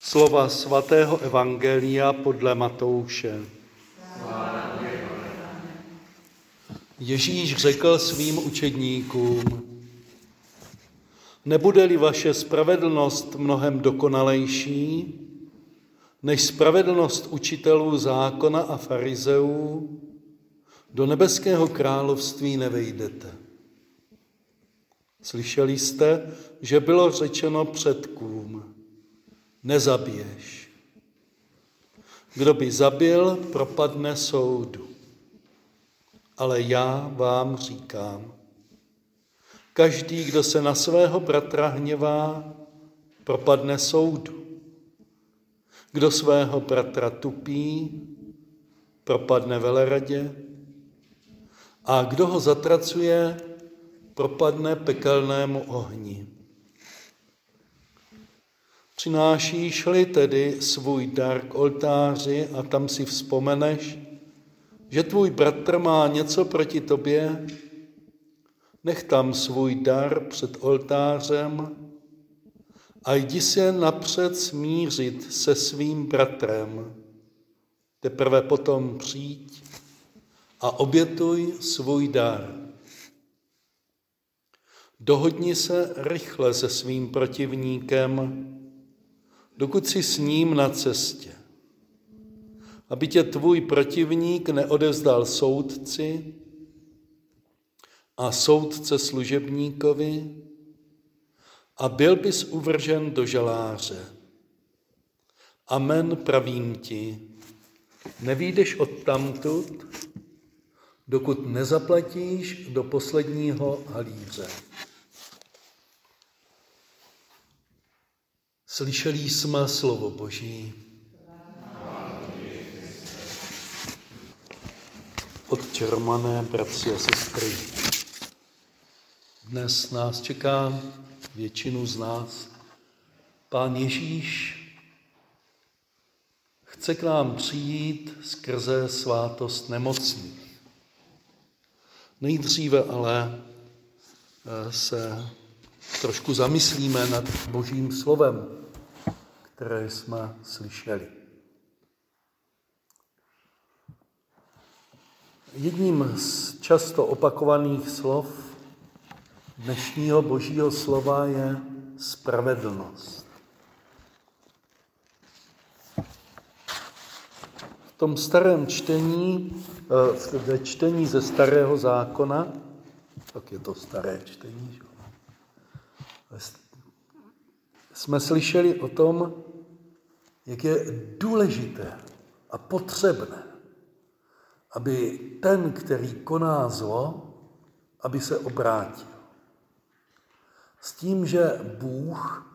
Slova svatého evangelia podle Matouše. Ježíš řekl svým učedníkům: Nebude-li vaše spravedlnost mnohem dokonalejší než spravedlnost učitelů zákona a farizeů, do nebeského království nevejdete. Slyšeli jste, že bylo řečeno předkům: nezabiješ. Kdo by zabil, propadne soudu. Ale já vám říkám, každý, kdo se na svého bratra hněvá, propadne soudu. Kdo svého bratra tupí, propadne veleradě. A kdo ho zatracuje, propadne pekelnému ohni. Přinášíš-li tedy svůj dar k oltáři a tam si vzpomeneš, že tvůj bratr má něco proti tobě, nech tam svůj dar před oltářem a jdi se napřed smířit se svým bratrem. Teprve potom přijď a obětuj svůj dar. Dohodni se rychle se svým protivníkem, dokud jsi s ním na cestě, aby tě tvůj protivník neodevzdal soudci a soudce služebníkovi a byl bys uvržen do žaláře. Amen, pravím ti, nevyjdeš odtamtud, dokud nezaplatíš do posledního halíře. Slyšeli jsme slovo Boží. Otče Romane, bratři a sestry, dnes nás čeká, většinu z nás, Pán Ježíš chce k nám přijít skrze svátost nemocných. Nejdříve ale se trošku zamyslíme nad Božím slovem, které jsme slyšeli. Jedním z často opakovaných slov dnešního Božího slova je spravedlnost. V tom starém čtení, ve čtení ze Starého zákona, tak je to staré čtení, že? Jsme slyšeli o tom, jak je důležité a potřebné, aby ten, který koná zlo, aby se obrátil. S tím, že Bůh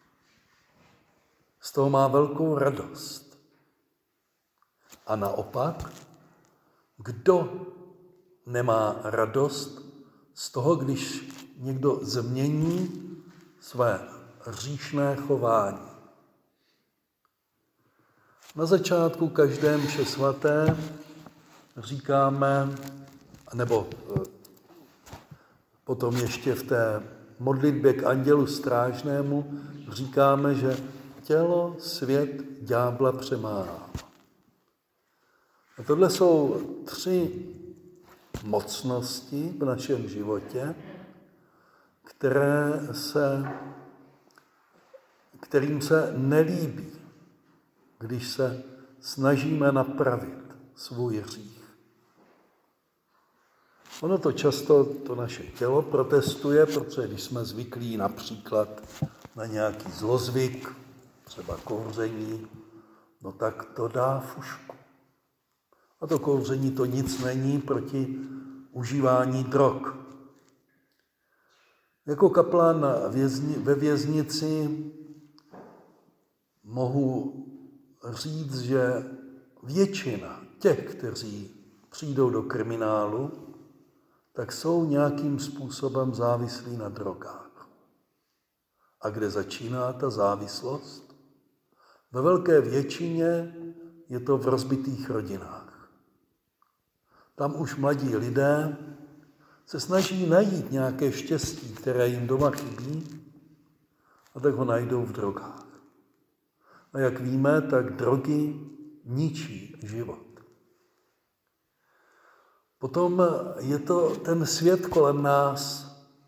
z toho má velkou radost. A naopak, kdo nemá radost z toho, když někdo změní své hříšné chování. Na začátku každé mše svaté říkáme, nebo potom ještě v té modlitbě k andělu strážnému říkáme, že tělo, svět, ďábla přemáhá. A tohle jsou 3 mocnosti v našem životě, kterým se nelíbí, když se snažíme napravit svůj hřích. Ono to často, to naše tělo protestuje, protože když jsme zvyklí například na nějaký zlozvyk, třeba kouření, no tak to dá fušku. A to kouření to nic není proti užívání drog. Jako kaplan ve věznici mohu říct, že většina těch, kteří přijdou do kriminálu, tak jsou nějakým způsobem závislí na drogách. A kde začíná ta závislost? Ve velké většině je to v rozbitých rodinách. Tam už mladí lidé se snaží najít nějaké štěstí, které jim doma chybí, a tak ho najdou v drogách. A jak víme, tak drogy ničí život. Potom je to ten svět kolem nás.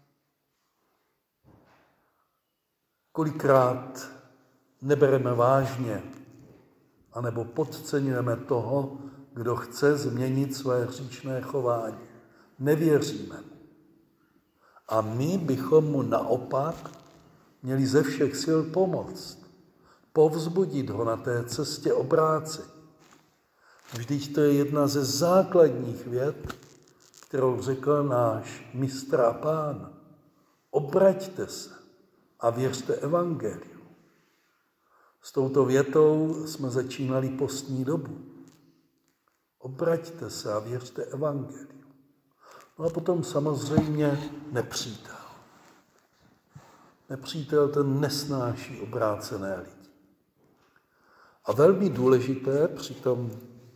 Kolikrát nebereme vážně, anebo podceňujeme toho, kdo chce změnit své hříšné chování. Nevěříme mu. A my bychom mu naopak měli ze všech sil pomoct, povzbudit ho na té cestě obrácení. Vždyť to je jedna ze základních vět, kterou řekl náš mistr a pán. Obraťte se a věřte evangeliu. S touto větou jsme začínali postní dobu. Obraťte se a věřte evangeliu. No a potom samozřejmě nepřítel. Nepřítel ten nesnáší obrácené lidi. A velmi důležité při tom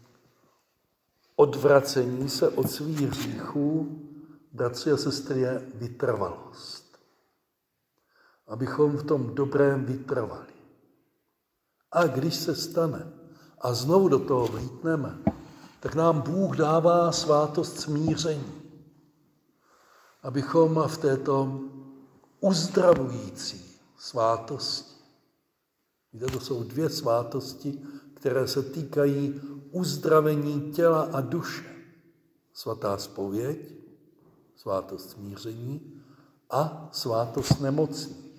odvracení se od svých hříchů, bratři a sestry, je vytrvalost. Abychom v tom dobrém vytrvali. A když se stane a znovu do toho vlítneme, tak nám Bůh dává svátost smíření. Abychom v této uzdravující svátosti, víte, to jsou dvě svátosti, které se týkají uzdravení těla a duše. Svatá zpověď, svátost smíření a svátost nemocných.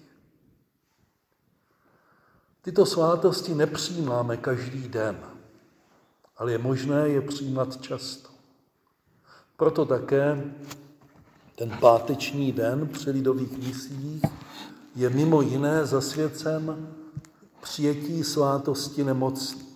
Tyto svátosti nepřijímáme každý den, ale je možné je přijímat často. Proto také ten páteční den při lidových misích je mimo jiné zasvěcen přijetí svátosti nemocných.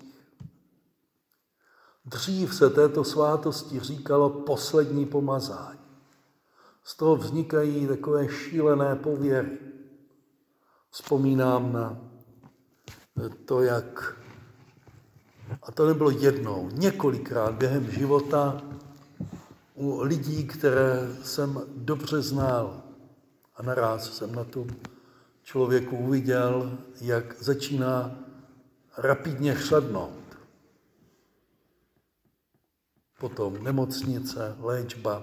Dřív se této svátosti říkalo poslední pomazání. Z toho vznikají takové šílené pověry. Vzpomínám na to, jak, a to nebylo jednou, několikrát během života u lidí, které jsem dobře znal. A naraz jsem na tom člověku uviděl, jak začíná rapidně chladnout. Potom nemocnice, léčba.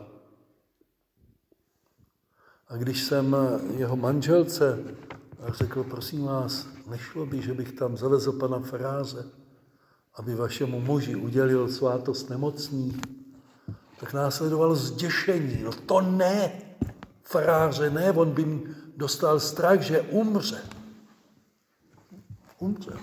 A když jsem jeho manželce řekl, prosím vás, nešlo by, že bych tam zavezl pana faráře, aby vašemu muži udělil svátost nemocných, tak následovalo zděšení. No to ne, faráře ne, on by dostal strach, že umře. Umřel.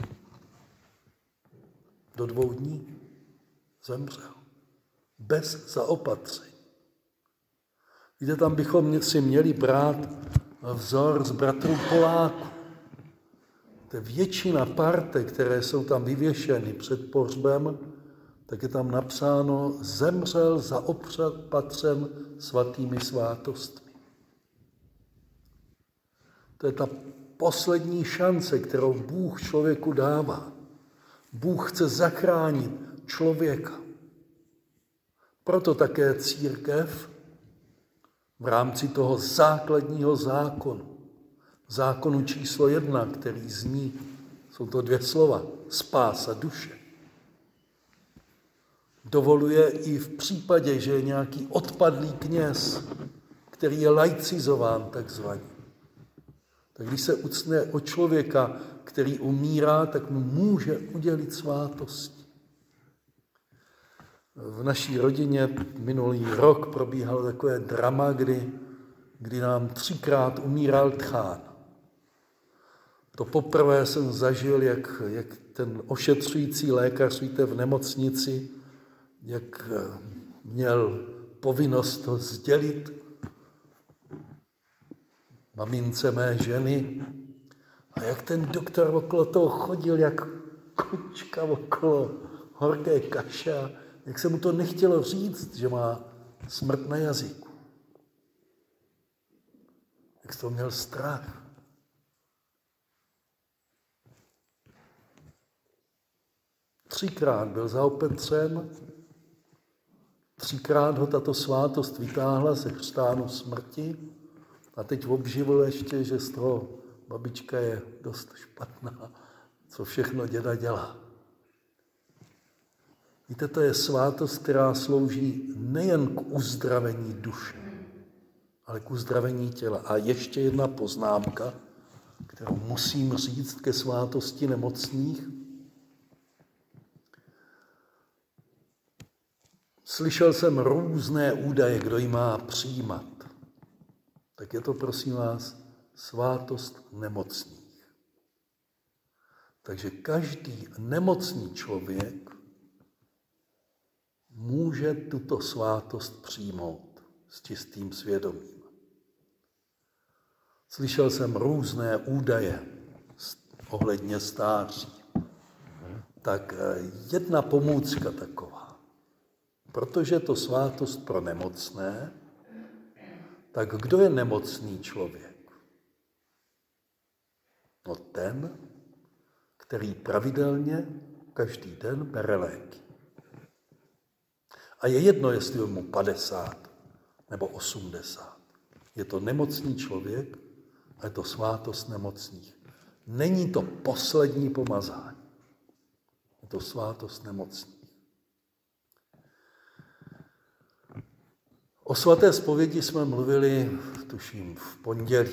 Do 2 dní zemřel. Bez zaopatření. Víte, tam bychom si měli brát vzor z bratrů Poláků. To je většina parte, které jsou tam vyvěšeny před pohřbem, tak je tam napsáno, zemřel zaopatřen svatými svátostmi. To je ta poslední šance, kterou Bůh člověku dává. Bůh chce zachránit člověka. Proto také církev v rámci toho základního zákonu číslo 1, který zní, jsou to 2 slova, spása duše. Dovoluje i v případě, že je nějaký odpadlý kněz, který je laicizován takzvaně. Tak když se ucne o člověka, který umírá, tak mu může udělit svátosti. V naší rodině minulý rok probíhalo takové drama, kdy nám 3krát umíral tchán. To poprvé jsem zažil, jak ten ošetřující lékař, víte, v nemocnici, jak měl povinnost to sdělit mamince mé ženy a jak ten doktor okolo toho chodil, jak kočka okolo horké kaše, jak se mu to nechtělo říct, že má smrt na jazyku. Jak z toho měl strach. Třikrát byl zaopatřen, 3krát ho tato svátost vytáhla ze chřtánu smrti a teď obživil ještě, že z toho babička je dost špatná, co všechno děda dělá. Víte, to je svátost, která slouží nejen k uzdravení duše, ale k uzdravení těla. A ještě jedna poznámka, kterou musím říct ke svátosti nemocných. Slyšel jsem různé údaje, kdo ji má přijímat. Tak je to, prosím vás, svátost nemocných. Takže každý nemocný člověk může tuto svátost přijmout s čistým svědomím. Slyšel jsem různé údaje ohledně stáří. Tak jedna pomůcka taková. Protože to svátost pro nemocné, tak kdo je nemocný člověk? No ten, který pravidelně každý den bere léky. A je jedno, jestli je mu 50 nebo 80. Je to nemocný člověk a je to svátost nemocných. Není to poslední pomazání. Je to svátost nemocných. O svaté zpovědi jsme mluvili, tuším, v pondělí.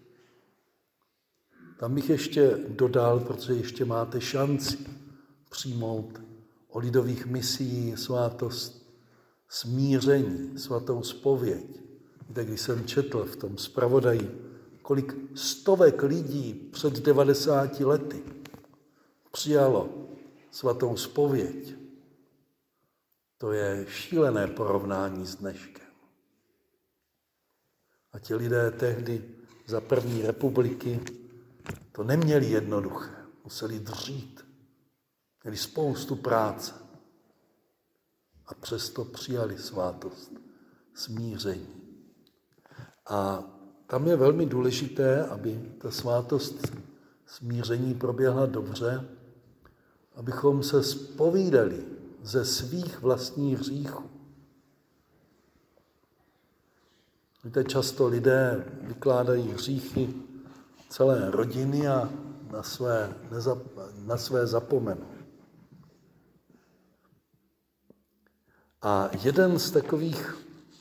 Tam bych ještě dodal, protože ještě máte šanci přijmout o lidových misií svátost smíření, svatou zpověď. Víte, když jsem četl v tom zpravodaji, kolik stovek lidí před 90 lety přijalo svatou zpověď. To je šílené porovnání s dneškem. A ti lidé tehdy za první republiky to neměli jednoduché. Museli dřít. Měli spoustu práce. A přesto přijali svátost smíření. A tam je velmi důležité, aby ta svátost smíření proběhla dobře, abychom se zpovídali ze svých vlastních hříchů. Víte, často lidé vykládají hříchy celé rodiny a na své zapomenou. A jeden z takových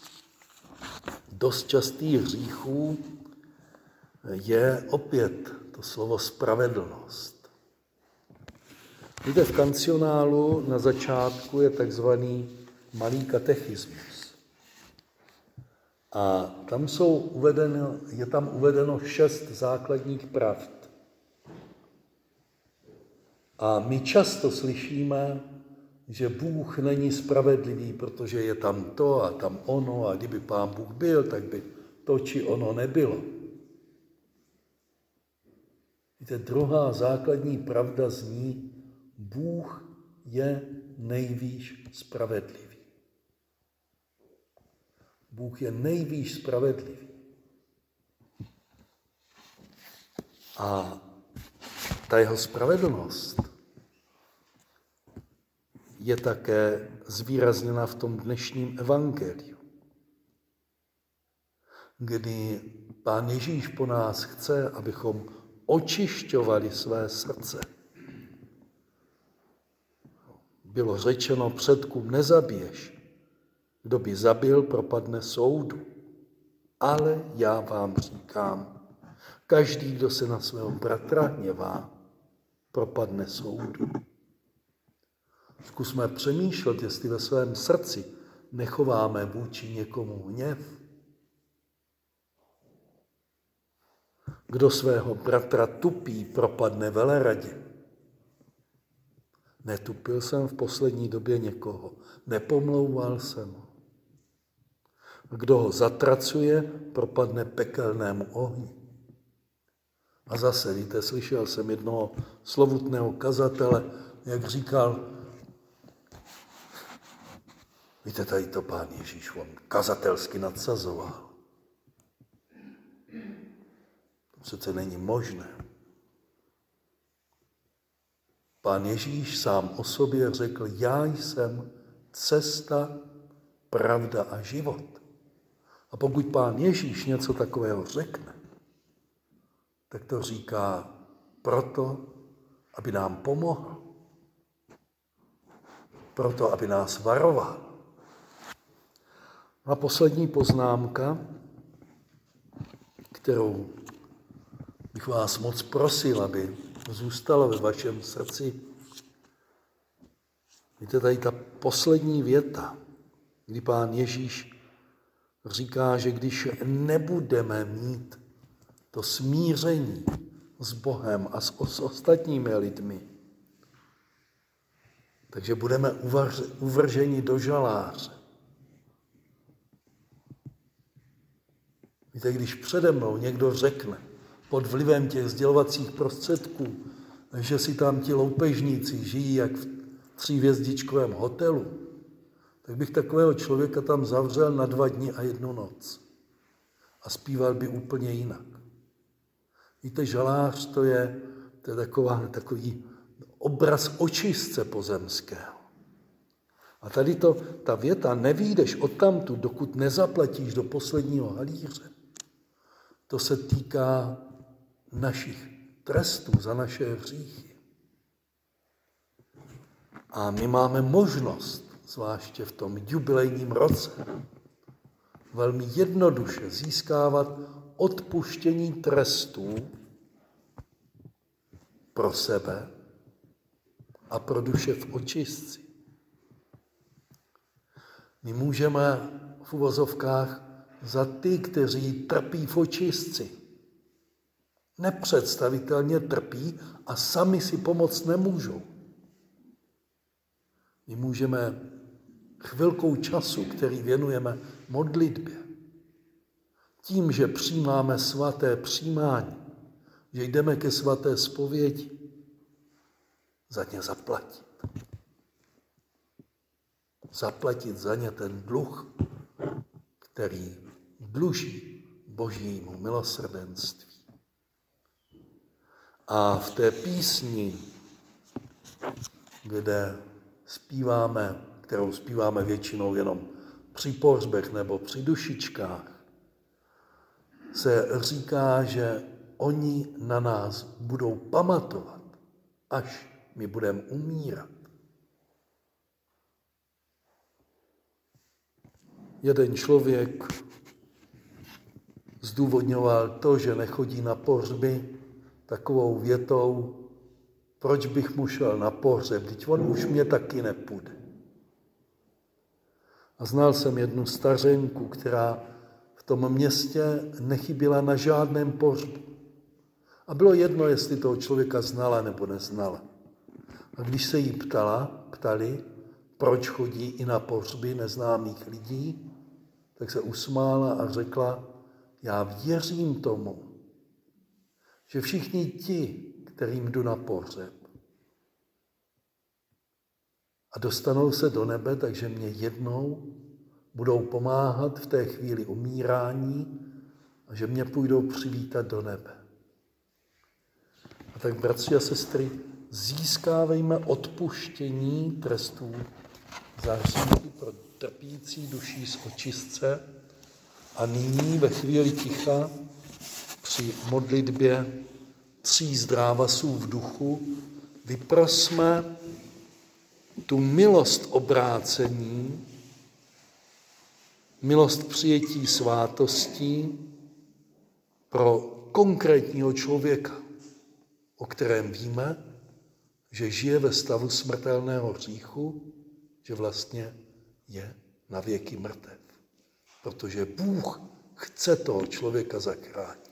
dost častých hříchů je opět to slovo spravedlnost. Víte, v kancionálu na začátku je takzvaný malý katechismus. A tam je tam uvedeno 6 základních pravd. A my často slyšíme, že Bůh není spravedlivý, protože je tam to a tam ono a kdyby Pán Bůh byl, tak by to či ono nebylo. Víte, druhá základní pravda zní, Bůh je nejvýš spravedlivý. Bůh je nejvýš spravedlivý. A ta jeho spravedlnost je také zvýrazněna v tom dnešním evangeliu, kdy Pán Ježíš po nás chce, abychom očišťovali své srdce. Bylo řečeno předkům, nezabiješ. Kdo by zabil, propadne soudu. Ale já vám říkám, každý, kdo se na svého bratra hněvá, propadne soudu. Zkusme přemýšlet, jestli ve svém srdci nechováme vůči někomu hněv. Kdo svého bratra tupí, propadne veleradě. Netupil jsem v poslední době někoho, nepomlouval jsem ho. Kdo ho zatracuje, propadne pekelnému ohni. A zase, víte, slyšel jsem jednoho slovutného kazatele, jak říkal, víte, tady to Pán Ježíš, on kazatelsky nadsazoval. To přece není možné. Pán Ježíš sám o sobě řekl, já jsem cesta, pravda a život. A pokud Pán Ježíš něco takového řekne, tak to říká proto, aby nám pomohl, proto, aby nás varoval. A poslední poznámka, kterou bych vás moc prosil, aby zůstala ve vašem srdci. Víte, tady ta poslední věta, kdy Pán Ježíš říká, že když nebudeme mít to smíření s Bohem a s ostatními lidmi, takže budeme uvrženi do žaláře. Víte, když přede mnou někdo řekne pod vlivem těch sdělovacích prostředků, že si tam ti loupežníci žijí jak v 3hvězdičkovém hotelu, tak bych takového člověka tam zavřel na 2 dny a 1 noc. A zpíval by úplně jinak. Víte, žalář to je takový obraz očistce pozemského. A tady ta věta, nevyjdeš odtamtud, dokud nezaplatíš do posledního halíře, to se týká našich trestů za naše hříchy. A my máme možnost, zvláště v tom jubilejním roce, velmi jednoduše získávat odpuštění trestů pro sebe a pro duše v očistci. My můžeme v uvozovkách za ty, kteří trpí v očistci, nepředstavitelně trpí a sami si pomoct nemůžou. My můžeme chvilkou času, který věnujeme modlitbě, tím, že přijímáme svaté přijímání, že jdeme ke svaté zpovědi, za ně zaplatit. Zaplatit za ně ten dluh, který dluží Božímu milosrdenství. A v té písni, kterou zpíváme většinou jenom při pohřbech nebo při dušičkách, se říká, že oni na nás budou pamatovat, až my budeme umírat. Jeden člověk zdůvodňoval to, že nechodí na pohřby, takovou větou, proč bych mu šel na pohřeb, vždyť on už mě taky nepůjde. A znal jsem jednu stařenku, která v tom městě nechyběla na žádném pohřbu. A bylo jedno, jestli toho člověka znala nebo neznala. A když se jí ptali, proč chodí i na pohřby neznámých lidí, tak se usmála a řekla, já věřím tomu, že všichni ti, kterým jdu na pohřeb a dostanou se do nebe, takže mě jednou budou pomáhat v té chvíli umírání a že mě půjdou přivítat do nebe. A tak, bratři a sestry, získávejme odpuštění trestů za hříchy pro trpící duší z očistce a nyní ve chvíli ticha při modlitbě 3 zdrávasů v duchu vyprosme tu milost obrácení, milost přijetí svátostí pro konkrétního člověka, o kterém víme, že žije ve stavu smrtelného hříchu, že vlastně je navěky mrtev. Protože Bůh chce toho člověka zachránit.